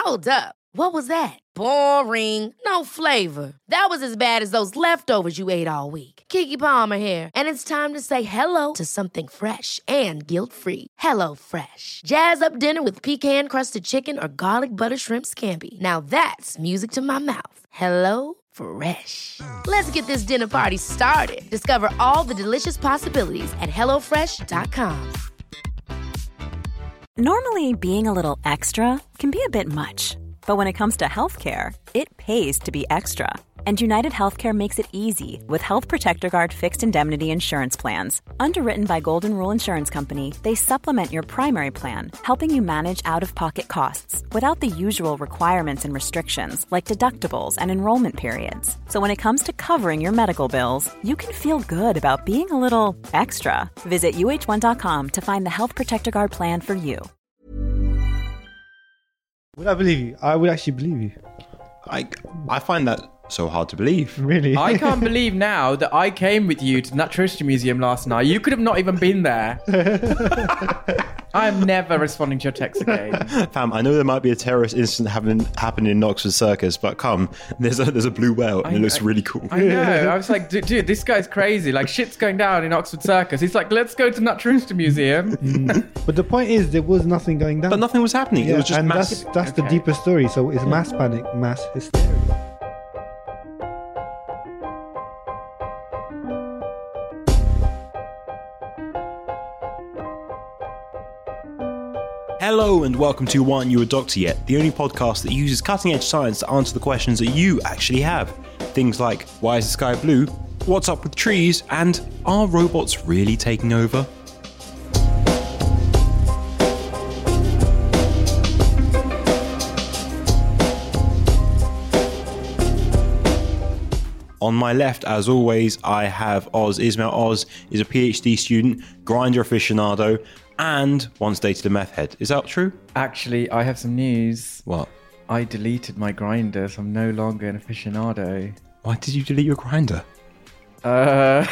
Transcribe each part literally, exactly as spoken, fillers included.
Hold up. What was that? Boring. No flavor. That was as bad as those leftovers you ate all week. Keke Palmer here, and it's time to say hello to something fresh and guilt-free. Hello Fresh. Jazz up dinner with pecan-crusted chicken or garlic butter shrimp scampi. Now that's music to my mouth. Hello Fresh. Let's get this dinner party started. Discover all the delicious possibilities at hello fresh dot com. Normally, being a little extra can be a bit much. But when it comes to healthcare, it pays to be extra. And United Healthcare makes it easy with Health Protector Guard fixed indemnity insurance plans. Underwritten by Golden Rule Insurance Company, they supplement your primary plan, helping you manage out-of-pocket costs without the usual requirements and restrictions like deductibles and enrollment periods. So when it comes to covering your medical bills, you can feel good about being a little extra. Visit U H one dot com to find the Health Protector Guard plan for you. Would I believe you? I would actually believe you. I I find that so hard to believe. Really? I can't believe now that I came with you to the Natural History Museum last night. You could have not even been there. I'm never responding to your text again. Fam, I know there might be a terrorist incident happening happening in Oxford Circus, but come, there's a there's a blue whale and I, it looks I, really cool. I know. I was like, dude, dude, this guy's crazy. Like, shit's going down in Oxford Circus. He's like, let's go to the Natural History Museum. Mm. But the point is, there was nothing going down. But nothing was happening. Yeah, it was just and mass. that's that's Okay. the deeper story. So it's mass panic, mass hysteria. Hello and welcome to Why Aren't You a Doctor Yet? The only podcast that uses cutting-edge science to answer the questions that you actually have. Things like, why is the sky blue? What's up with trees? And are robots really taking over? On my left, as always, I have Oz. Ismail Oz is a PhD student, grinder aficionado, and once dated a meth head. Is that true? Actually, I have some news. What? I deleted my grinder, so I'm no longer an aficionado. Why did you delete your grinder? Uh,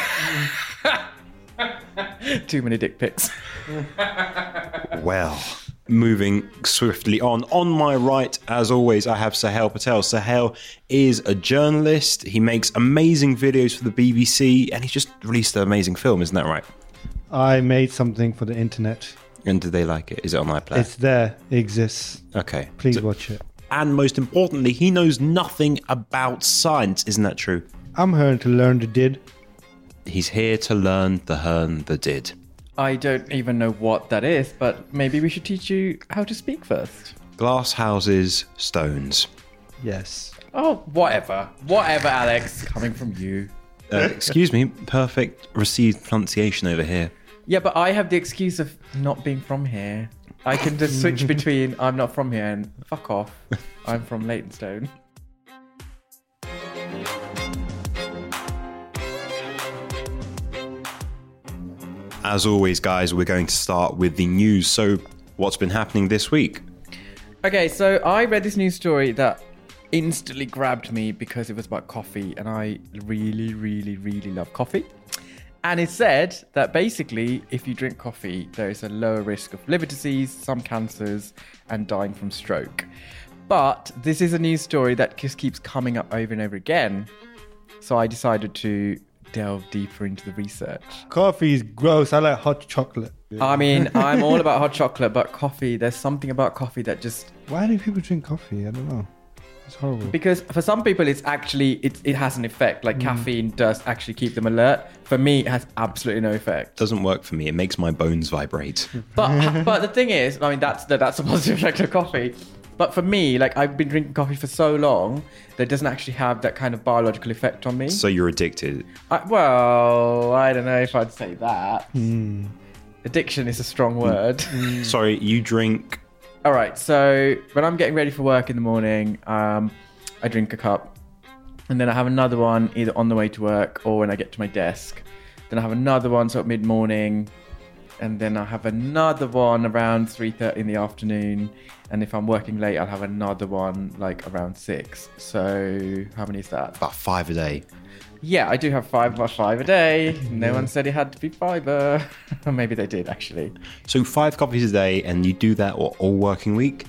too many dick pics. Well, moving swiftly on. On my right, as always, I have Sahel Patel. Sahel is a journalist. He makes amazing videos for the B B C, and he's just released an amazing film, isn't that right? I made something for the internet. And do they like it? Is it on iPlayer? It's there. It exists. Okay. Please So- watch it. And most importantly, he knows nothing about science. Isn't that true? I'm here to learn the did. He's here to learn the hern, the did. I don't even know what that is, but maybe we should teach you how to speak first. Glass houses, stones. Yes. Oh, whatever. Whatever, Alex. Coming from you. Uh, excuse me, perfect received pronunciation over here. Yeah, but I have the excuse of not being from here. I can just switch between I'm not from here and fuck off. I'm from Leytonstone. As always, guys, we're going to start with the news. So, what's been happening this week? Okay, so I read this news story that instantly grabbed me because it was about coffee, and I really, really, really love coffee. And it said that basically, if you drink coffee, there is a lower risk of liver disease, some cancers, and dying from stroke. But this is a news story that just keeps coming up over and over again. So I decided to delve deeper into the research. Coffee is gross. I like hot chocolate. I mean, I'm all about hot chocolate, but coffee, there's something about coffee that just... Why do people drink coffee? I don't know. It's horrible. Because for some people, it's actually, it, it has an effect. Like mm. caffeine does actually keep them alert. For me, it has absolutely no effect. Doesn't work for me. It makes my bones vibrate. But but the thing is, I mean, that's the, that's a positive effect of coffee. But for me, like, I've been drinking coffee for so long that it doesn't actually have that kind of biological effect on me. So you're addicted? I, well, I don't know if I'd say that. Mm. Addiction is a strong word. Mm. Sorry, you drink... All right, so when I'm getting ready for work in the morning, um, I drink a cup. And then I have another one either on the way to work or when I get to my desk. Then I have another one sort of mid-morning. And then I have another one around three thirty in the afternoon. And if I'm working late, I'll have another one like around six. So how many is that? About five a day. Yeah, I do have five by five a day. No one said it had to be fiber. Or maybe they did, actually. So five coffees a day, and you do that what, all working week?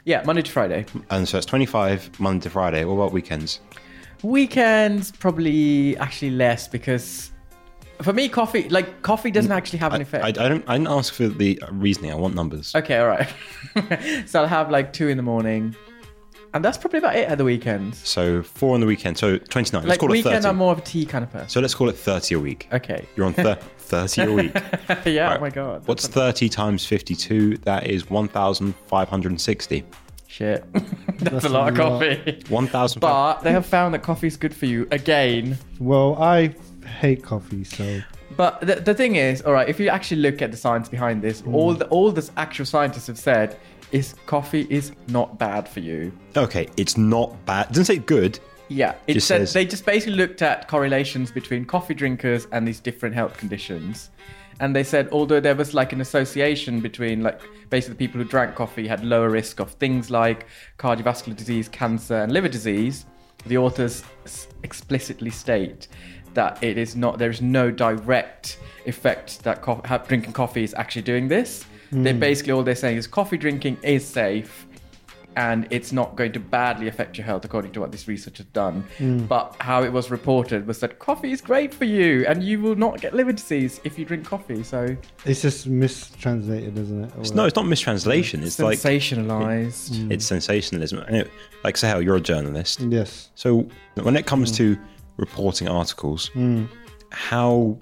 Yeah, Monday to Friday. And so it's twenty-five Monday to Friday. What about weekends? Weekends, probably actually less because for me, coffee, like coffee doesn't actually have an I, effect. I, I don't. I didn't ask for the reasoning. I want numbers. Okay, all right. So I'll have like two in the morning. And that's probably about it at the weekends. So four on the weekend. So twenty-nine. Let's Like call it weekend, thirty. I'm more of a tea kind of person. So let's call it thirty a week. Okay. You're on thir- thirty a week. Yeah, Right. oh my God. What's thirty times fifty-two? That is one thousand five hundred sixty. Shit. That's, That's a lot a of lot. coffee. one thousand. But they have found that coffee is good for you again. Well, I hate coffee, so But the, the thing is, all right, if you actually look at the science behind this, Mm. all the all the actual scientists have said is coffee is not bad for you. Okay, it's not bad. It doesn't say good. Yeah, it Just said says- they just basically looked at correlations between coffee drinkers and these different health conditions. And they said, although there was like an association between like basically the people who drank coffee had lower risk of things like cardiovascular disease, cancer, and liver disease, the authors s- explicitly state that it is not, there is no direct effect that co- ha- drinking coffee is actually doing this. They basically, all they're saying is coffee drinking is safe and it's not going to badly affect your health according to what this research has done. But how it was reported was that coffee is great for you and you will not get liver disease if you drink coffee. So it's just mistranslated, isn't it? It's, no, it's not mistranslation. It's like sensationalized. it's sensationalism. And it, like Sahel, you're a journalist. Yes. So when it comes to reporting articles, how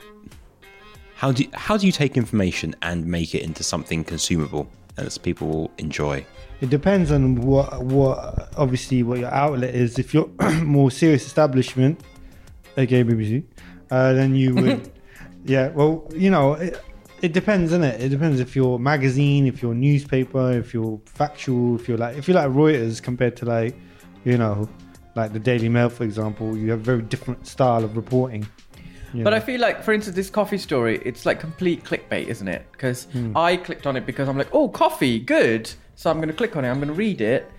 how do you, how do you take information and make it into something consumable and that people will enjoy? It depends on what, what obviously what your outlet is. If you're more serious establishment, aka B B C, uh, then you would, yeah. Well, you know, it, it depends, isn't it? It depends if you're magazine, if you're newspaper, if you're factual, if you're like if you're like Reuters compared to like, you know, like the Daily Mail, for example. You have a very different style of reporting. you But know. I feel like, for instance, this coffee story, it's like complete clickbait, isn't it? Because I clicked on it because I'm like, oh, coffee, good. So I'm going to click on it, I'm going to read it.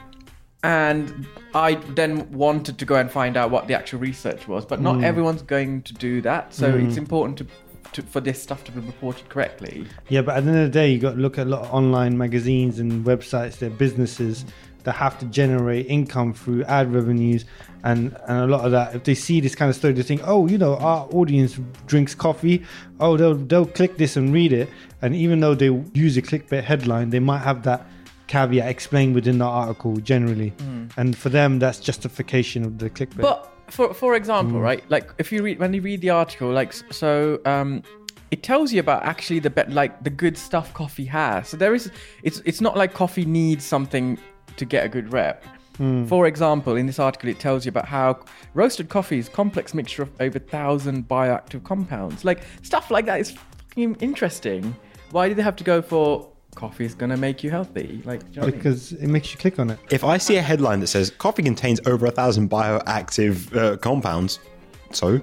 And I then wanted to go and find out what the actual research was. But not everyone's going to do that. So it's important to, to for this stuff to be reported correctly. Yeah, but at the end of the day, you got to look at a lot of online magazines and websites. They're businesses that have to generate income through ad revenues, and and a lot of that. If they see this kind of story, they think, oh, you know, our audience drinks coffee. Oh, they'll they'll click this and read it. And even though they use a clickbait headline, they might have that caveat explained within the article generally. And for them, that's justification of the clickbait. But for for example, right? Like if you read when you read the article, like s- so, um, it tells you about actually the be- like the good stuff coffee has. So there is, it's it's not like coffee needs something to get a good rep. For example, in this article, it tells you about how roasted coffee is a complex mixture of over a thousand bioactive compounds. Like stuff like that is fucking interesting. Why do they have to go for coffee is gonna make you healthy? Like do you know what I mean? because it makes you click on it. If I see a headline that says coffee contains over a thousand bioactive uh, compounds, so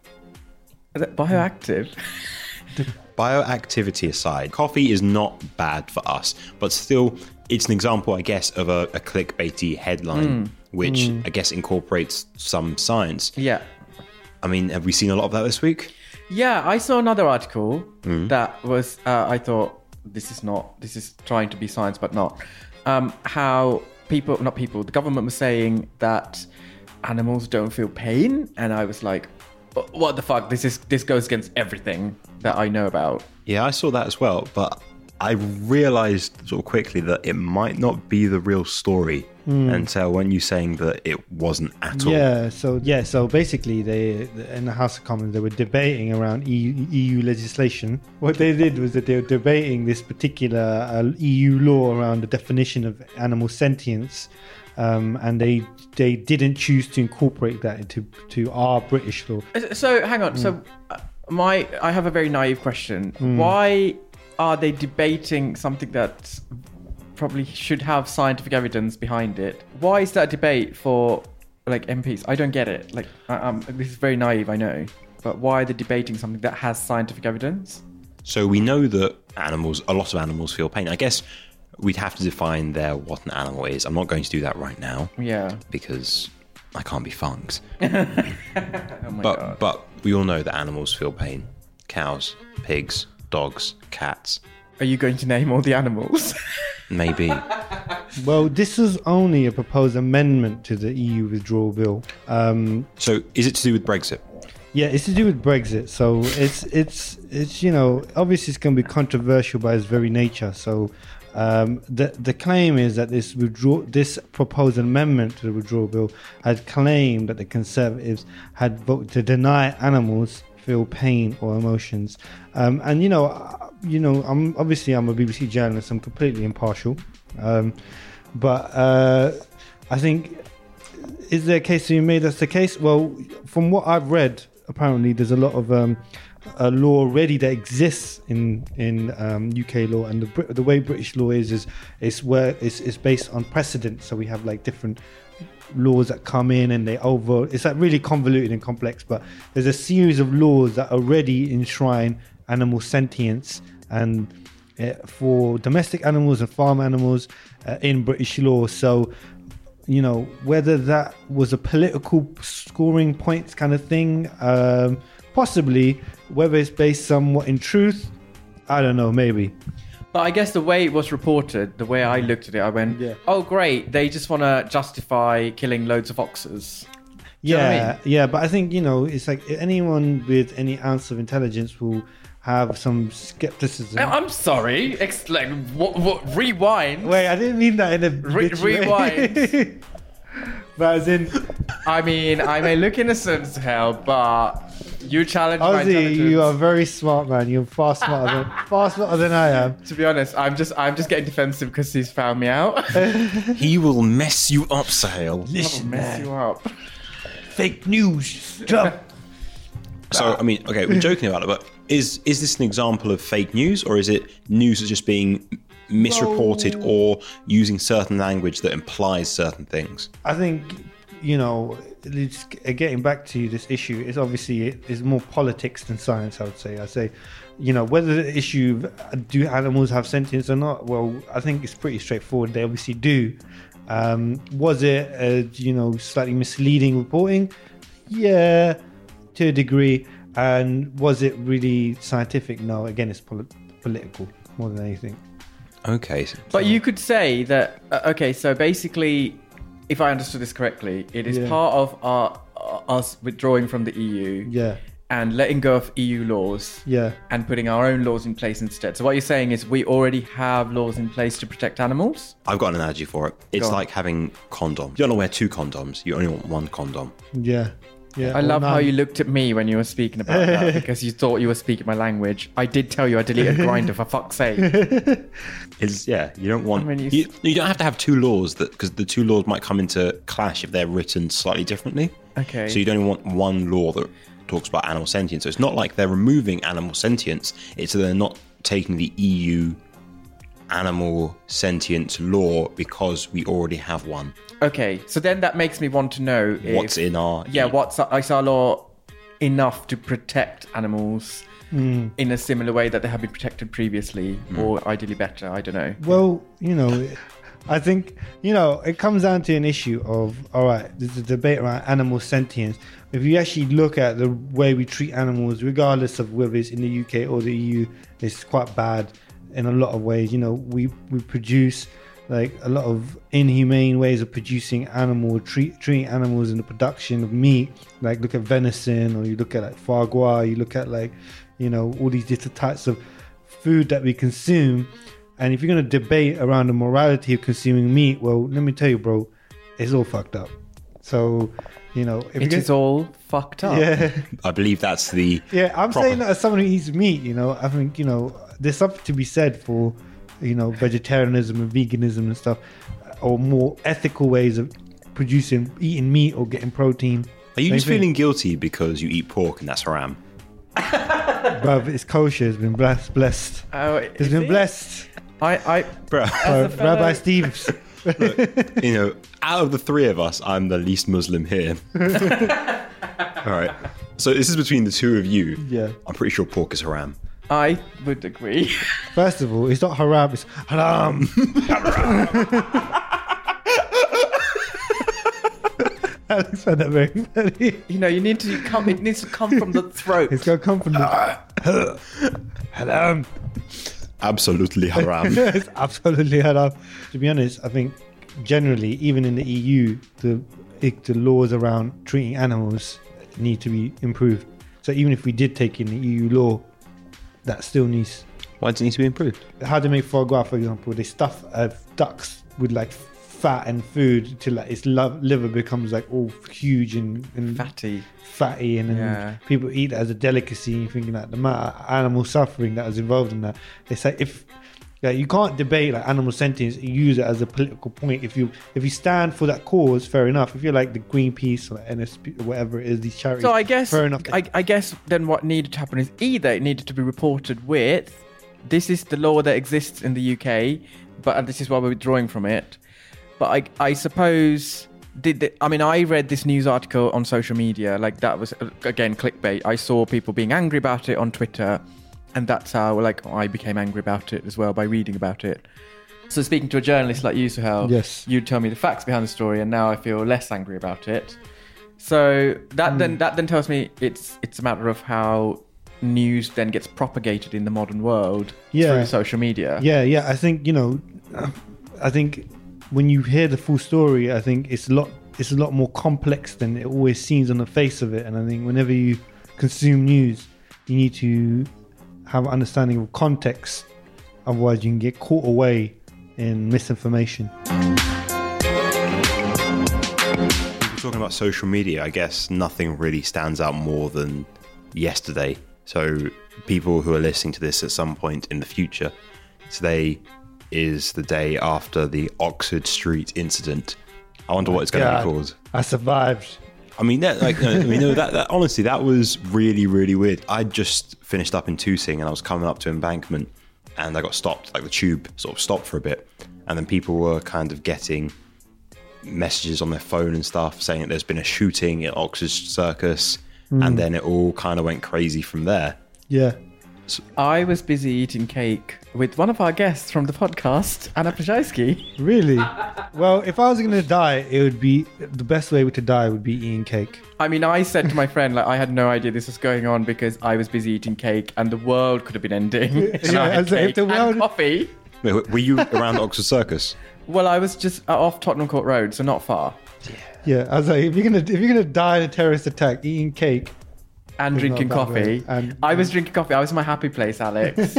Is it bioactive. bioactivity aside, coffee is not bad for us, but still, it's an example, I guess, of a, a clickbaity headline, which I guess incorporates some science. Yeah. I mean, have we seen a lot of that this week? Yeah, I saw another article that was, uh, I thought, this is not, this is trying to be science, but not. Um, how people, not people, the government was saying that animals don't feel pain. And I was like, what the fuck? This is, this goes against everything that I know about. Yeah, I saw that as well, but I realized sort of quickly that it might not be the real story until when you saying that it wasn't at all. Yeah, so yeah, so basically, they in the House of Commons they were debating around E U, E U legislation. What they did was that they were debating this particular uh, E U law around the definition of animal sentience, um, and they they didn't choose to incorporate that into to our British law. So hang on. So uh, my, I have a very naive question. Why are they debating something that probably should have scientific evidence behind it? Why is that debate for like M Ps? I don't get it. Like, I, um, this is very naive, I know, but why are they debating something that has scientific evidence? So we know that animals, a lot of animals feel pain. I guess we'd have to define there what an animal is. I'm not going to do that right now Yeah. because I can't be funked. Oh my But god. but we all know that animals feel pain. Cows, pigs, dogs, cats. Are you going to name all the animals? Maybe. Well, this is only a proposed amendment to the E U withdrawal bill. Um, So is it to do with Brexit? yeah, it's to do with Brexit. So it's it's it's you know obviously it's going to be controversial by its very nature. So um, the the claim is that this withdraw this proposed amendment to the withdrawal bill had claimed that the Conservatives had voted to deny animals feel pain or emotions. Um, and you know, uh, you know, I'm obviously I'm a B B C journalist. I'm completely impartial. Um, but uh, I think, is there a case to be made that's the case? Well, from what I've read, apparently there's a lot of um, a law already that exists in in um, U K law, and the Brit- the way British law is is is where it's, it's based on precedent. So we have like different laws that come in and they over. It's like really convoluted and complex. But there's a series of laws that already enshrine animal sentience and uh, for domestic animals and farm animals uh, in British law. So, you know, whether that was a political scoring points kind of thing, um, possibly. Whether it's based somewhat in truth, I don't know, maybe. But I guess the way it was reported, the way I looked at it, I went, Yeah. oh, great, they just want to justify killing loads of oxes. Do you know Yeah, what I mean? yeah, but I think, you know, it's like anyone with any ounce of intelligence will have some skepticism. I- I'm sorry, ex- like, what, what, rewind. Wait, I didn't mean that in a Re- bitchy way. rewind. But as in, I mean, I may look innocent as hell, but you challenge my Ozzy, intelligence. you are very smart, man. You're far smarter than far smarter than I am. To be honest, I'm just I'm just getting defensive because he's found me out. He will mess you up, Sahel. I'll mess you up. Fake news. Drop. So, I mean, okay, we're joking about it, but is is this an example of fake news, or is it news that's just being misreported Well- or using certain language that implies certain things? I think, you know, it's, uh, getting back to this issue, it's obviously it is more politics than science, I would say. I say, you know, whether the issue of do animals have sentience or not, well, I think it's pretty straightforward. They obviously do. Um, was it, uh, you know, slightly misleading reporting? Yeah, to a degree. And was it really scientific? No, again, it's poli- political more than anything. Okay. But you could say that uh, okay, so basically, if I understood this correctly, it is Yeah. part of our uh, us withdrawing from the E U Yeah, and letting go of E U laws yeah. and putting our own laws in place instead. So what you're saying is we already have laws in place to protect animals? I've got an analogy for it. It's Go on. like having condoms. You don't wear two condoms. You only want one condom. Yeah, yeah. I Or love how none. you looked at me when you were speaking about that because you thought you were speaking my language. I did tell you I deleted Grindr for fuck's sake. It's, yeah, you don't want. I mean, you- you, you don't have to have two laws that because the two laws might come into clash if they're written slightly differently. Okay. So you don't want one law that talks about animal sentience. So it's not like they're removing animal sentience. It's that they're not taking the E U animal sentience law because we already have one. Okay, so then that makes me want to know if, What's in our yeah, what's is our law enough to protect animals Hmm. in a similar way that they have been protected previously, or ideally better? I don't know. Well, you know, I think, you know, it comes down to an issue of, all right, there's a debate around animal sentience. If you actually look at the way we treat animals, regardless of whether it's in the U K or the E U, it's quite bad in a lot of ways. You know, we, we produce like a lot of inhumane ways of producing animal, treat, treating animals in the production of meat. Like look at venison, or you look at like foie gras, you look at like, you know, all these different types of food that we consume. And if you're going to debate around the morality of consuming meat, well, let me tell you, bro, it's all fucked up. So, you know, if It you're is all fucked up. yeah, I believe that's the yeah. I'm proper- saying that as someone who eats meat, you know, I think, you know, there's something to be said for, you know, vegetarianism and veganism and stuff, or more ethical ways of producing, eating meat or getting protein. Are you Same just thing. feeling guilty because you eat pork and that's haram? Bruv, it's kosher. It's been blessed. blessed. Oh, It's is been it? blessed. I, I, Bro, by fellow- Rabbi Steve's. you know, out of the three of us, I'm the least Muslim here. All right. So this is between the two of you. Yeah. I'm pretty sure pork is haram. I would agree. First of all, it's not haram, it's haram. Alex found that very funny. You know, you need to come. It needs to come from the throat. It's gonna come from the haram. absolutely haram. It's absolutely haram. To be honest, I think generally, even in the E U, the the laws around treating animals need to be improved. So even if we did take in the E U law, that still needs. Why does it need to be improved? How they make foie gras, for example, they stuff uh, ducks with like fat and food till like its lo- liver becomes like all huge and, and Fatty. fatty, and then Yeah. people eat it as a delicacy. And you're thinking like the amount of animal suffering that was involved in that. It's like if like, you can't debate like animal sentience and use it as a political point. If you if you stand for that cause, fair enough. If you're like the Greenpeace or N S P or whatever it is, these charities, So I guess, fair enough. I, I guess then what needed to happen is either it needed to be reported with, this is the law that exists in the U K, but and this is why we're withdrawing from it. But I, I suppose, did the, I mean, I read this news article on social media, like that was, again, clickbait. I saw people being angry about it on Twitter, and that's how, like, I became angry about it as well by reading about it. So speaking to a journalist like you, Suhail, Yes. you'd tell me the facts behind the story, and now I feel less angry about it. So that Mm. then that then tells me it's it's a matter of how news then gets propagated in the modern world Yeah. through social media. Yeah, yeah. I think you know, I think when you hear the full story, I think it's a lot. It's a lot more complex than it always seems on the face of it. And I think whenever you consume news, you need to have an understanding of context. Otherwise, you can get caught away in misinformation. Talking about social media, I guess nothing really stands out more than yesterday. So people who are listening to this at some point in the future, today is the day after the Oxford Street incident. I wonder what it's going to God, be called. I survived. I mean, that, like, I mean, no, that, that honestly, that was really, really weird. I just finished up in Tooting and I was coming up to Embankment, and I got stopped. Like the tube sort of stopped for a bit, and then people were kind of getting messages on their phone and stuff saying that there's been a shooting at Oxford Circus, Mm. and then it all kind of went crazy from there. Yeah. I was busy eating cake with one of our guests from the podcast, Anna Pajewski. Really? Well, if I was going to die, it would be the best way to die would be eating cake. I mean, I said to my friend, like, I had no idea this was going on because I was busy eating cake and the world could have been ending. And Yeah, I had as if cake the world- and coffee. Wait, were you around Oxford Circus? Well, I was just uh, off Tottenham Court Road, so not far. Yeah, I was like, if you're gonna if you're gonna die in a terrorist attack, eating cake. And It's drinking not that coffee. way. And- I was drinking coffee. I was in my happy place, Alex.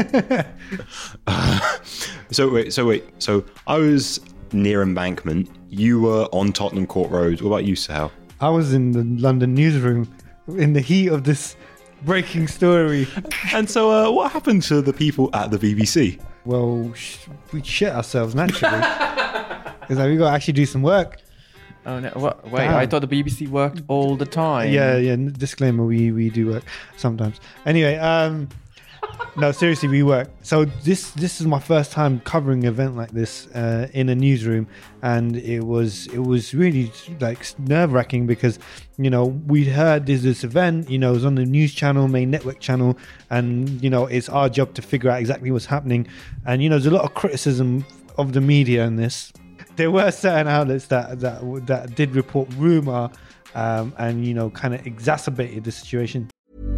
So wait, so wait, so I was near Embankment. You were on Tottenham Court Road. What about you, Sahel? I was in the London newsroom in the heat of this breaking story. And so, uh, what happened to the people at the B B C? Well, sh- we shit ourselves naturally. It's like we got to actually do some work. Oh no! What? Wait, Damn. I thought the B B C worked all the time. Yeah, yeah. n- Disclaimer: we we do work sometimes. Anyway, um, no, seriously, we work. So this this is my first time covering an event like this uh, in a newsroom, and it was it was really like nerve wracking because you know we'd heard there's this event, you know, it was on the news channel, main network channel, and you know it's our job to figure out exactly what's happening, and you know there's a lot of criticism of the media in this. There were certain outlets that that that did report rumor, um, and you know, kind of exacerbated the situation.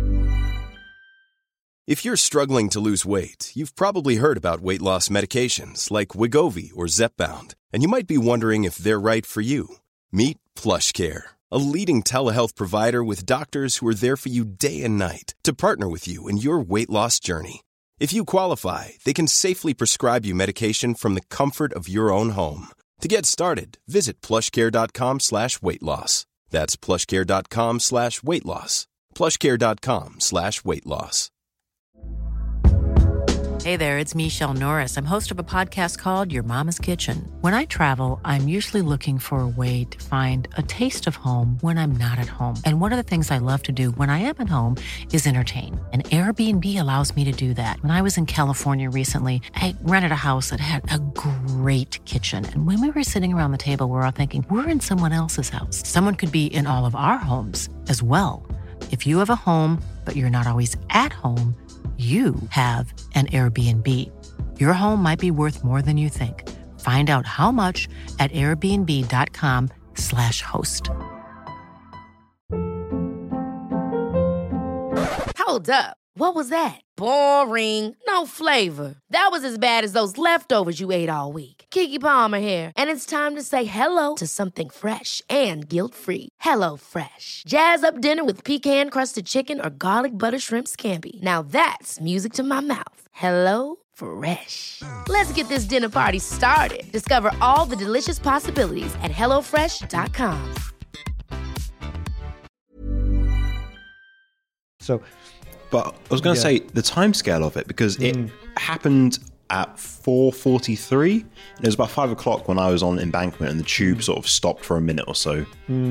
If you're struggling to lose weight, you've probably heard about weight loss medications like Wegovy or Zepbound, and you might be wondering if they're right for you. Meet PlushCare, a leading telehealth provider with doctors who are there for you day and night to partner with you in your weight loss journey. If you qualify, they can safely prescribe you medication from the comfort of your own home. To get started, visit plushcare.com slash weight loss. That's plushcare.com slash weight loss. plushcare.com slash weight loss. Hey there, it's Michelle Norris. I'm host of a podcast called Your Mama's Kitchen. When I travel, I'm usually looking for a way to find a taste of home when I'm not at home. And one of the things I love to do when I am at home is entertain. And Airbnb allows me to do that. When I was in California recently, I rented a house that had a great kitchen. And when we were sitting around the table, we were all thinking, we're in someone else's house. Someone could be in all of our homes as well. If you have a home, but you're not always at home, you have an Airbnb. Your home might be worth more than you think. Find out how much at airbnb.com slash host. Hold up. What was that? Boring. No flavor. That was as bad as those leftovers you ate all week. Keke Palmer here, and it's time to say hello to something fresh and guilt-free. Hello Fresh. Jazz up dinner with pecan-crusted chicken or garlic butter shrimp scampi. Now that's music to my mouth. Hello Fresh. Let's get this dinner party started. Discover all the delicious possibilities at hello fresh dot com. So, But I was going to Yeah. say the timescale of it, because it Mm. happened at four forty-three. And it was about five o'clock when I was on Embankment and the tube Mm. sort of stopped for a minute or so.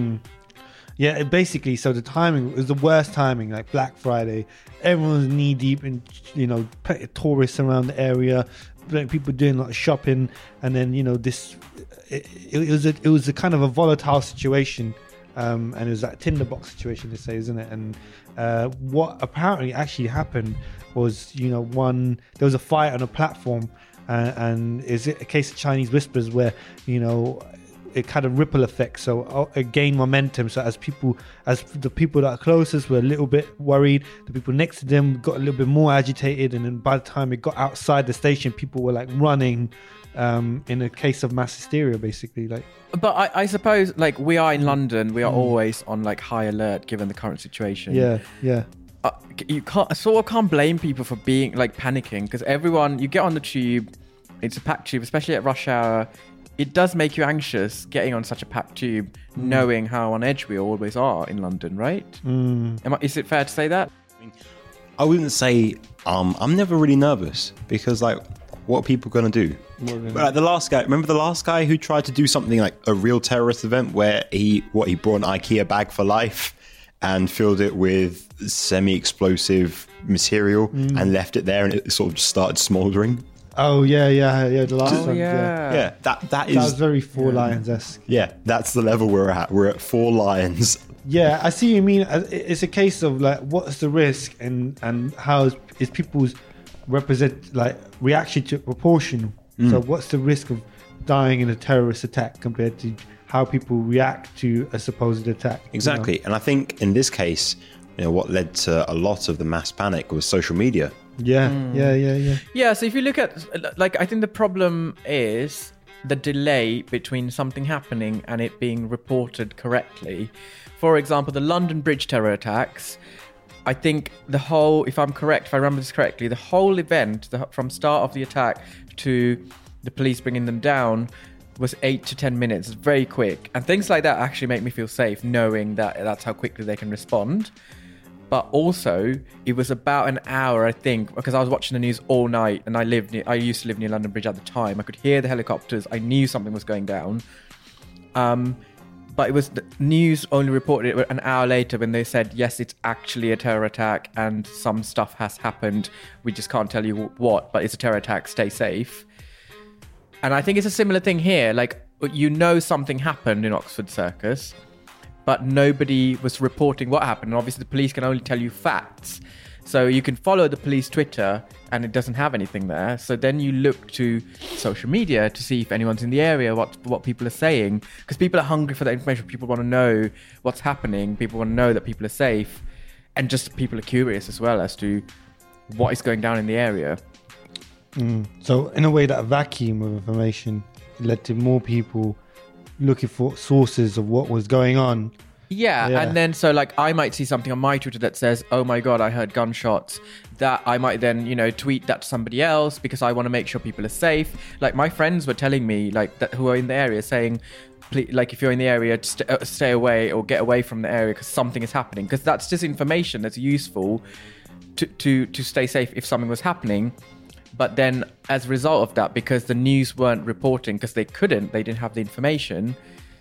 yeah, it basically, so the timing was the worst timing, like Black Friday. Everyone's knee deep in, you know, plenty of tourists around the area, plenty of people doing a lot of shopping, and then you know this, it, it was a, it was a kind of a volatile situation, um, and it was that tinderbox situation, they say, isn't it? And uh, what apparently actually happened was, you know, one there was a fight on a platform, uh, and is it a case of Chinese whispers where, you know, it kind of ripple effect, so uh, it gained momentum. So as people, as the people that are closest were a little bit worried, the people next to them got a little bit more agitated, and then by the time it got outside the station, people were like running. Um, in a case of mass hysteria, basically, like. But I, I suppose, like, we are in London, we are always on like high alert given the current situation. Yeah, yeah. Uh, you can't, I sort of can't blame people for being like panicking, because everyone, you get on the tube, it's a packed tube, especially at rush hour. It does make you anxious getting on such a packed tube, mm. knowing how on edge we always are in London, right? Mm. Am I, is it fair to say that? I wouldn't say um, I'm never really nervous, because like, what are people going to do? But like the last guy, remember the last guy who tried to do something like a real terrorist event where he what he brought an IKEA bag for life and filled it with semi-explosive material mm. and left it there, and it sort of just started smouldering. Oh yeah, yeah, yeah. The last oh, one, yeah. yeah. Yeah, that that is That was very Four Lions-esque. Yeah, that's the level we're at. We're at Four Lions. Yeah, I see what you mean. It's a case of like, what's the risk, and and how is, is people's represent like reaction to it proportional? Mm. So what's the risk of dying in a terrorist attack compared to how people react to a supposed attack? Exactly. You know? And I think in this case, you know, what led to a lot of the mass panic was social media. Yeah, mm. yeah, yeah, yeah. Yeah, so if you look at, like, I think the problem is the delay between something happening and it being reported correctly. For example, the London Bridge terror attacks, I think the whole, if I'm correct, if I remember this correctly, the whole event, the, from start of the attack to the police bringing them down, was eight to ten minutes. It's very quick. And things like that actually make me feel safe, knowing that that's how quickly they can respond. But also, it was about an hour, I think, because I was watching the news all night, and I lived near, I used to live near London Bridge at the time. I could hear the helicopters. I knew something was going down. Um, but it was the news only reported it an hour later when they said, yes, it's actually a terror attack and some stuff has happened. We just can't tell you what, but it's a terror attack. Stay safe. And I think it's a similar thing here. Like, you know something happened in Oxford Circus, but nobody was reporting what happened. And obviously the police can only tell you facts. So you can follow the police Twitter and it doesn't have anything there. So then you look to social media to see if anyone's in the area, what what people are saying. Because people are hungry for that information. People want to know what's happening. People want to know that people are safe. And just people are curious as well as to what is going down in the area. Mm. So in a way, that vacuum of information led to more people looking for sources of what was going on. Yeah, yeah, and then so like I might see something on my Twitter that says, oh my God, I heard gunshots. That I might then, you know, tweet that to somebody else because I want to make sure people are safe. Like my friends were telling me, like, that who are in the area saying, please, like, if you're in the area, st- uh, stay away or get away from the area because something is happening. Because that's just information that's useful to, to, to stay safe if something was happening. But then as a result of that, because the news weren't reporting, because they couldn't, they didn't have the information,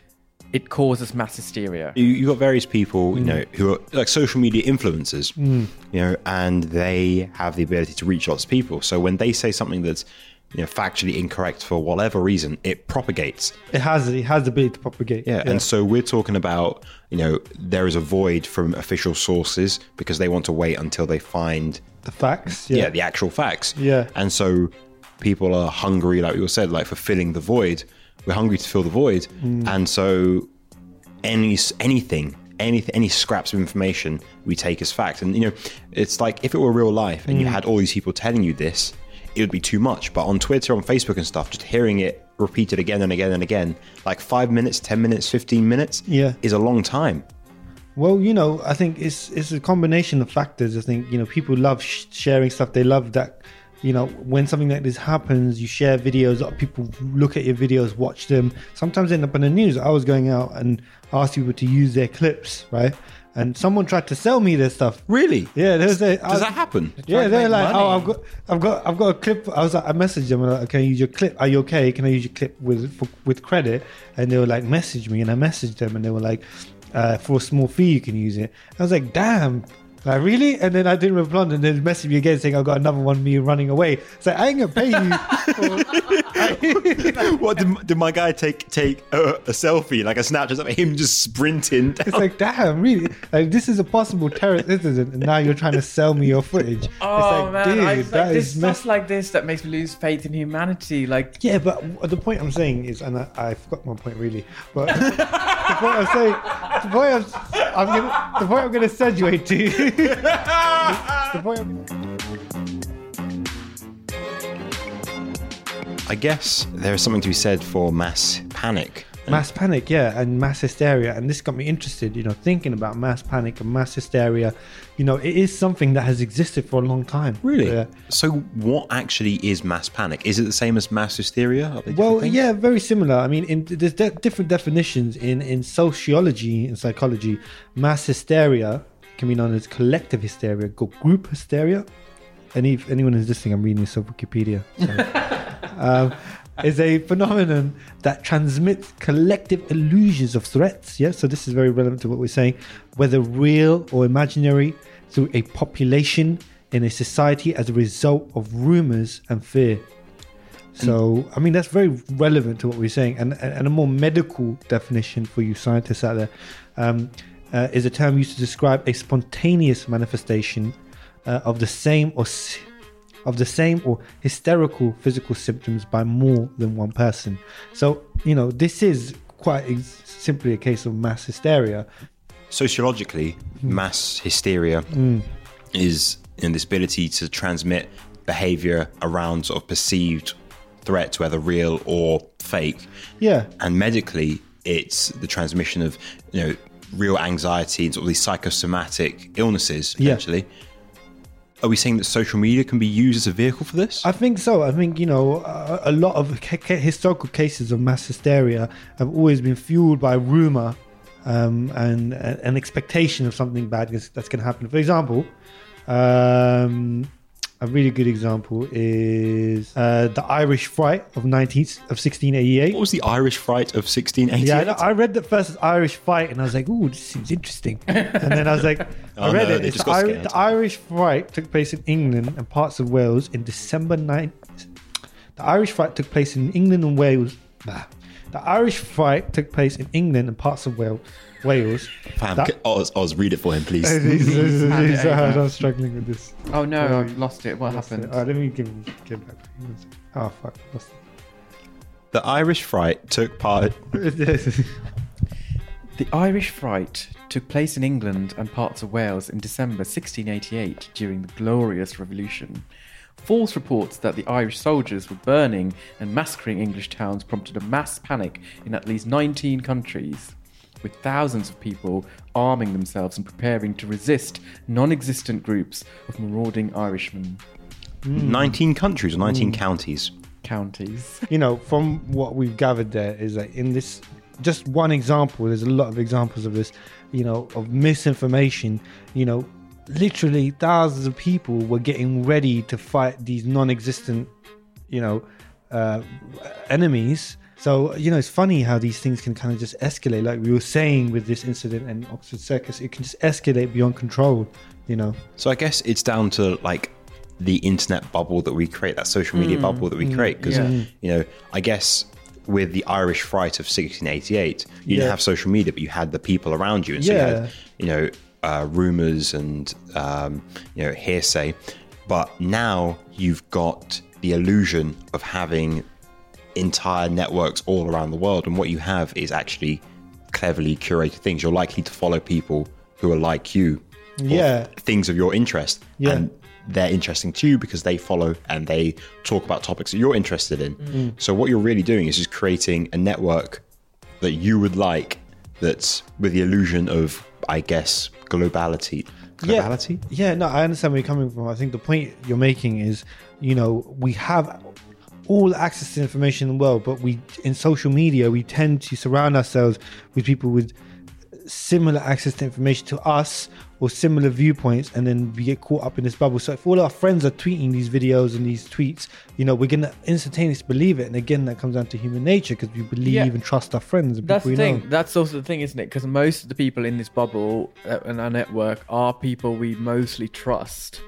it causes mass hysteria. You, you got various people, you mm. know, who are like social media influencers, mm. you know, and they have the ability to reach lots of people. So when they say something that's, you know, factually incorrect for whatever reason, it propagates. It has it has the ability to propagate. Yeah, yeah. And so we're talking about, you know, there is a void from official sources because they want to wait until they find the facts. Yeah, yeah the actual facts. Yeah. And so people are hungry, like you said, like for filling the void. We're hungry to fill the void. Mm. And so any anything, anything, any scraps of information we take as fact. And, you know, it's like if it were real life and mm. you had all these people telling you this, it would be too much. But on Twitter, on Facebook and stuff, just hearing it repeated again and again and again, like five minutes, ten minutes, fifteen minutes yeah. is a long time. Well, you know, I think it's it's a combination of factors. I think, you know, people love sh- sharing stuff. They love that, you know, when something like this happens, you share videos, people look at your videos, watch them. Sometimes they end up in the news. I was going out and asked people to use their clips, right? And someone tried to sell me their stuff. Really? Yeah. There was a, Does was, that happen? Yeah, they're like, money. oh, I've got, I've got, I've got a clip. I was like, I messaged them. I'm like, can I use your clip? Are you okay? Can I use your clip with for, with credit? And they were like, message me, and I messaged them, and they were like, uh, for a small fee, you can use it. I was like, damn. Like, really? And then I didn't reply, and then messaged me again saying I've got another one of me running away. It's like, I ain't gonna pay you. For... What did, did my guy take take a, a selfie, like a Snapchat of him just sprinting down? It's like, damn, really? Like, this is a possible terrorist incident, and now you're trying to sell me your footage. Oh, it's like, man, dude, I, that like, is this mess- stuff like this that makes me lose faith in humanity. Like, yeah, but the point I'm saying is, and I, I forgot my point really, but the point I'm saying, the point I'm, I'm gonna, the point I'm gonna segue to. the point I'm, I guess there is something to be said for mass panic. Mass panic, yeah, and mass hysteria. And this got me interested, you know, thinking about mass panic and mass hysteria. You know, it is something that has existed for a long time. Really? Yeah. So what actually is mass panic? Is it the same as mass hysteria? Are they different Well, things? yeah, very similar. I mean, in, there's de- different definitions in, in sociology and psychology. Mass hysteria can be known as collective hysteria, or group hysteria. Any if anyone who's listening, I'm reading this off Wikipedia. So. um, is a phenomenon that transmits collective illusions of threats. Yeah, so this is very relevant to what we're saying, whether real or imaginary, through a population in a society as a result of rumors and fear. So, I mean, that's very relevant to what we're saying. And, and a more medical definition for you scientists out there um, uh, is a term used to describe a spontaneous manifestation uh, of the same or of the same or hysterical physical symptoms by more than one person. So, you know, this is quite ex- simply a case of mass hysteria. Sociologically, mm. mass hysteria mm. is in this ability to transmit behavior around sort of perceived threats, whether real or fake. Yeah. And medically, it's the transmission of, you know, real anxiety and sort of these psychosomatic illnesses, essentially. Yeah. Are we saying that social media can be used as a vehicle for this? I think so. I think, you know, a, a lot of ca- ca- historical cases of mass hysteria have always been fueled by rumor um, and an expectation of something bad that's going to happen. For example, um, a really good example is uh, the Irish Fright of nineteenth of sixteen eighty-eight. What was the Irish Fright of sixteen eighty-eight? Yeah, I read the first Irish Fright and I was like, "Ooh, this seems interesting." And then I was like, oh, I read no, it. It's the, Ir- the Irish Fright took place in England and parts of Wales in December ninth. The Irish Fright took place in England and Wales. Nah. The Irish Fright took place in England and parts of Wales. Wales. Fam, that- Oz, Oz, read it for him, please. I'm struggling with this. Oh no, um, I lost it. What lost happened? It. Oh, let me give give back. Oh fuck, lost it. The Irish Fright took part. The Irish Fright took place in England and parts of Wales in December sixteen eighty-eight during the Glorious Revolution. False reports that the Irish soldiers were burning and massacring English towns prompted a mass panic in at least nineteen countries, with thousands of people arming themselves and preparing to resist non-existent groups of marauding Irishmen. Mm. nineteen countries or nineteen mm. counties? Counties. You know, from what we've gathered there is that in this, just one example, there's a lot of examples of this, you know, of misinformation. You know, literally thousands of people were getting ready to fight these non-existent, you know, uh, enemies. So, you know, it's funny how these things can kind of just escalate. Like we were saying with this incident in Oxford Circus, it can just escalate beyond control, you know. So I guess it's down to like the internet bubble that we create, that social media mm, bubble that we mm, create. Because, yeah. you know, I guess with the Irish Fright of sixteen eighty-eight, you yeah. didn't have social media, but you had the people around you. And so yeah. you had, you know, uh, rumours and, um, you know, hearsay. But now you've got the illusion of having entire networks all around the world, and what you have is actually cleverly curated things. You're likely to follow people who are like you. Yeah. Things of your interest. Yeah. And they're interesting to you because they follow and they talk about topics that you're interested in. Mm. So what you're really doing is just creating a network that you would like, that's with the illusion of, I guess, globality. Globality? Yeah, yeah, no, I understand where you're coming from. I think the point you're making is, you know, we have all access to information in the world, but we, in social media, we tend to surround ourselves with people with similar access to information to us or similar viewpoints, and then we get caught up in this bubble. So if all our friends are tweeting these videos and these tweets, you know, we're going to instantaneously believe it. And again, that comes down to human nature, because we believe Yeah. and trust our friends and That's people the we thing. know. That's also the thing, isn't it? Because most of the people in this bubble uh, and our network are people we mostly trust.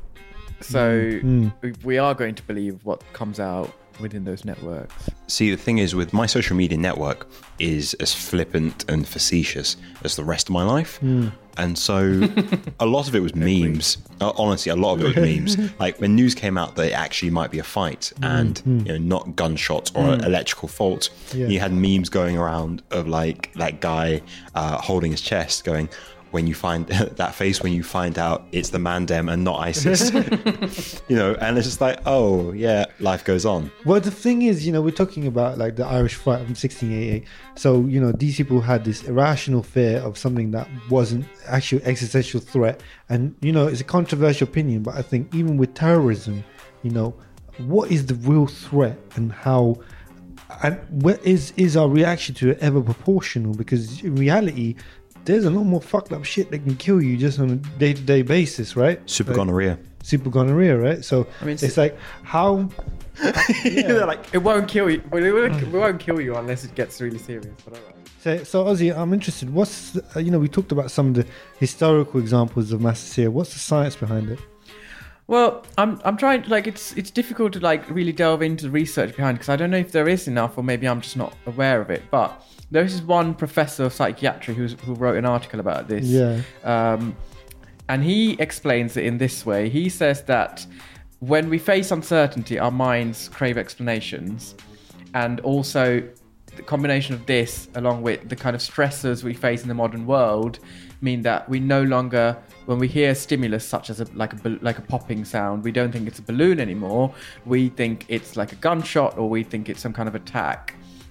So Mm. we, we are going to believe what comes out within those networks. See, the thing is with my social media network is as flippant and facetious as the rest of my life. Mm. And so a lot of it was memes. Uh, honestly, a lot of it was memes. Like when news came out that it actually might be a fight and you know, not gunshots or an electrical fault, Yeah. you had memes going around of like that guy uh, holding his chest going, when you find that face, when you find out it's the Mandem and not ISIS, you know, and it's just like, oh yeah, life goes on. Well, the thing is, you know, we're talking about like the Irish fight from sixteen eighty-eight. So, you know, these people had this irrational fear of something that wasn't actual existential threat. And, you know, it's a controversial opinion, but I think even with terrorism, you know, what is the real threat and how, and what is, is our reaction to it ever proportional? Because in reality, there's a lot more fucked up shit that can kill you just on a day-to-day basis, right? Super Like, gonorrhea. super gonorrhea, right? So I mean, it's like how They're like, It won't kill you. Well, it won't, it won't kill you unless it gets really serious. But all right. so, so Ozzy, I'm interested. What's uh, you know, we talked about some of the historical examples of mass hysteria. What's the science behind it? Well, I'm I'm trying to, like, it's it's difficult to like really delve into the research behind, because I don't know if there is enough, or maybe I'm just not aware of it. But there is one professor of psychiatry who's, who wrote an article about this. Yeah. Um, and he explains it in this way. He says that when we face uncertainty, our minds crave explanations, and also the combination of this, along with the kind of stressors we face in the modern world, mean that we no longer, when we hear stimulus such as a, like a bal- like a popping sound, we don't think it's a balloon anymore. We think it's like a gunshot, or we think it's some kind of attack.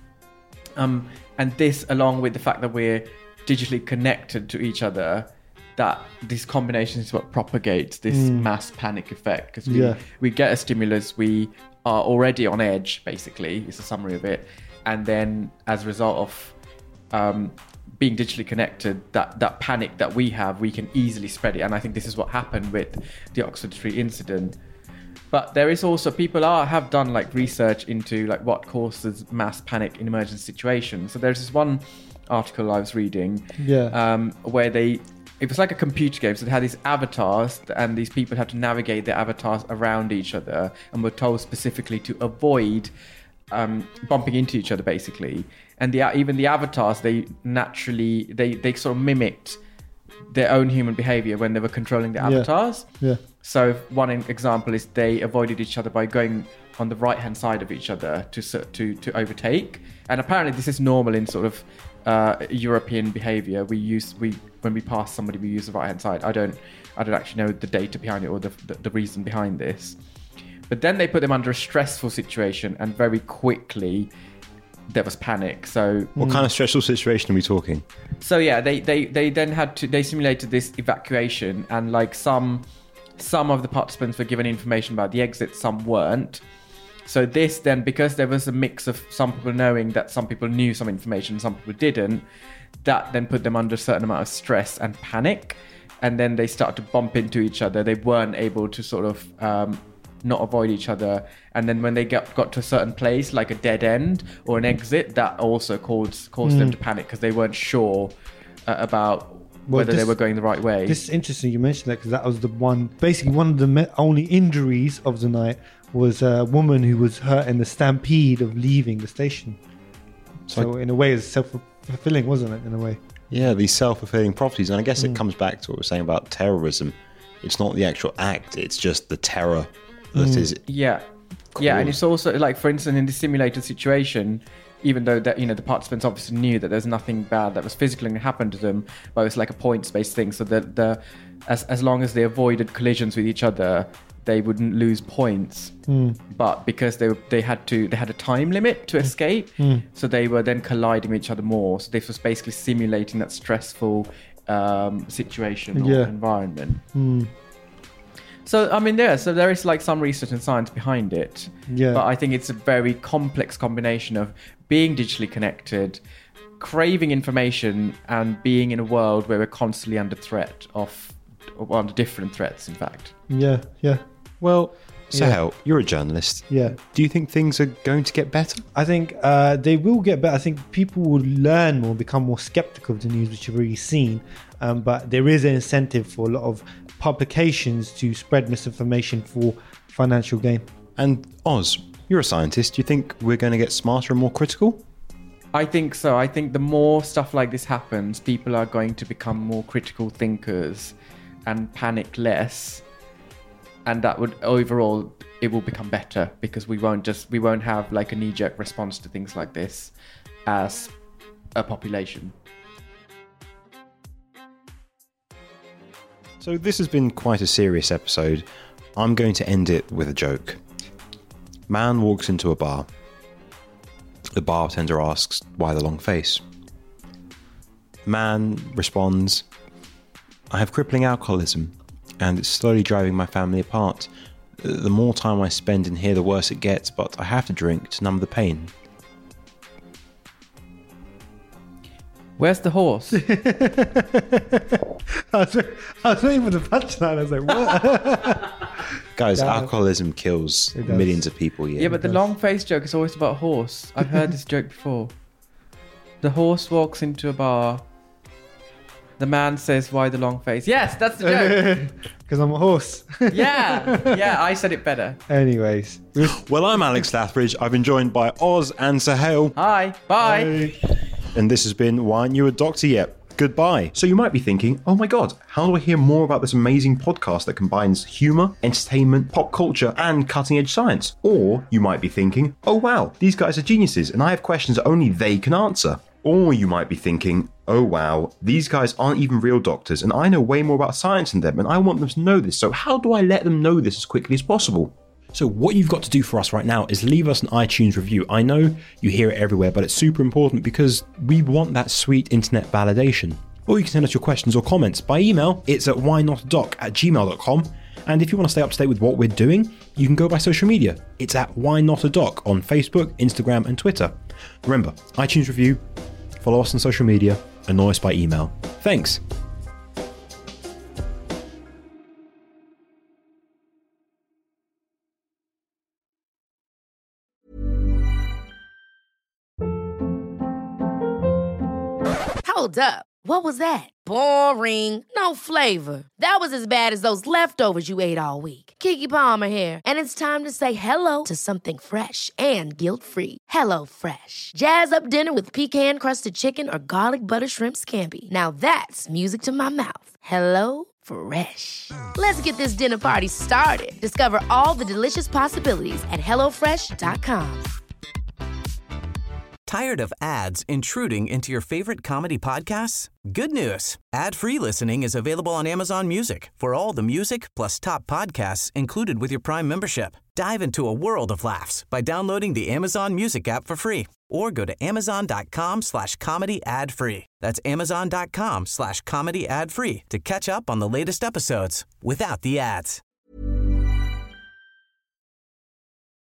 Um, and this, along with the fact that we're digitally connected to each other, that this combination is what propagates this mass panic effect. Because we, Yeah. we get a stimulus, we are already on edge, basically, is a summary of it. And then as a result of um, being digitally connected, that, that panic that we have, we can easily spread it. And I think this is what happened with the Oxford Street incident. But there is also, people are have done like research into like what causes mass panic in emergency situations. So there's this one article I was reading, Yeah. um, where they, it was like a computer game. So they had these avatars, and these people had to navigate their avatars around each other, and were told specifically to avoid um, bumping into each other, basically. And the even the avatars, they naturally they they sort of mimicked their own human behavior when they were controlling the Yeah. avatars. Yeah. So one example is they avoided each other by going on the right hand side of each other to to to overtake. And apparently this is normal in sort of uh, European behavior. We use we when we pass somebody, we use the right hand side. I don't I don't actually know the data behind it, or the, the the reason behind this. But then they put them under a stressful situation, and very quickly there was panic. So what kind of stressful situation are we talking? So yeah, they, they, they then had to, they simulated this evacuation, and like some some of the participants were given information about the exit, some weren't. So this then, because there was a mix of some people knowing that some people knew some information, some people didn't, that then put them under a certain amount of stress and panic. And then they started to bump into each other. They weren't able to sort of um, not avoid each other. And then when they got, got to a certain place, like a dead end or an exit, that also caused, caused them to panic, because they weren't sure uh, about Well, whether they this- were going the right way. This is interesting you mentioned that, because that was the one, basically one of the me- only injuries of the night was a woman who was hurt in the stampede of leaving the station. So, So in a way, it's self-fulfilling, wasn't it, in a way? Yeah, these self-fulfilling prophecies. And I guess Mm. it comes back to what we're saying about terrorism. It's not the actual act, it's just the terror that Mm. is Yeah. Yeah, and Cool. it's also like, for instance, in the simulated situation, even though that, you know, the participants obviously knew that there's nothing bad that was physically going to happen to them, but it was like a points-based thing. So that the as as long as they avoided collisions with each other, they wouldn't lose points. Mm. But because they they had to they had a time limit to escape, mm. so they were then colliding with each other more. So this was basically simulating that stressful um, situation or yeah. environment. Mm. So, I mean, yeah, so there is like some research and science behind it. Yeah. But I think it's a very complex combination of being digitally connected, craving information, and being in a world where we're constantly under threat of, or under different threats, in fact. Yeah, yeah. Well, Sahel, Yeah. you're a journalist. Yeah. Do you think things are going to get better? I think uh, they will get better. I think people will learn more, become more skeptical of the news, which you've already seen. Um, but there is an incentive for a lot of publications to spread misinformation for financial gain. And Oz, you're a scientist. Do you think we're going to get smarter and more critical? I think so. I think the more stuff like this happens, people are going to become more critical thinkers and panic less. And that would overall, it will become better because we won't just, we won't have like a knee-jerk response to things like this as a population. So this has been quite a serious episode. I'm going to end it with a joke. Man walks into a bar. The bartender asks, "Why the long face?" Man responds, "I have crippling alcoholism, and it's slowly driving my family apart. The more time I spend in here, the worse it gets, but I have to drink to numb the pain." Where's the horse? I, was, I was waiting for the punchline. I was like, what? Guys, Yeah. alcoholism kills It does. millions of people a year. Yeah, but the long face joke is always about a horse. I've heard this joke before. The horse walks into a bar. The man says, "Why the long face?" Yes, that's the joke. Because I'm a horse. Yeah, yeah, I said it better. Anyways. Well, I'm Alex Lathbridge. I've been joined by Oz and Sahel. Hi, bye. And this has been Why Aren't You a Doctor Yet? Goodbye. So you might be thinking, oh my god, how do I hear more about this amazing podcast that combines humour, entertainment, pop culture, and cutting edge science? Or you might be thinking, oh wow, these guys are geniuses and I have questions that only they can answer. Or you might be thinking, oh wow, these guys aren't even real doctors and I know way more about science than them and I want them to know this, so how do I let them know this as quickly as possible? So what you've got to do for us right now is leave us an iTunes review. I know you hear it everywhere, but it's super important because we want that sweet internet validation. Or you can send us your questions or comments by email. It's at whynotdoc at gmail dot com. And if you want to stay up to date with what we're doing, you can go by social media. It's at whynotadoc on Facebook, Instagram, and Twitter. Remember, iTunes review, follow us on social media, annoy us by email. Thanks. Hold up. What was that? Boring. No flavor. That was as bad as those leftovers you ate all week. Keke Palmer here, and it's time to say hello to something fresh and guilt-free. Hello Fresh. Jazz up dinner with pecan-crusted chicken or garlic butter shrimp scampi. Now that's music to my mouth. Hello Fresh. Let's get this dinner party started. Discover all the delicious possibilities at hello fresh dot com. Tired of ads intruding into your favorite comedy podcasts? Good news. Ad-free listening is available on Amazon Music for all the music plus top podcasts included with your Prime membership. Dive into a world of laughs by downloading the Amazon Music app for free or go to amazon.com slash comedy ad free. That's amazon.com slash comedy ad free to catch up on the latest episodes without the ads.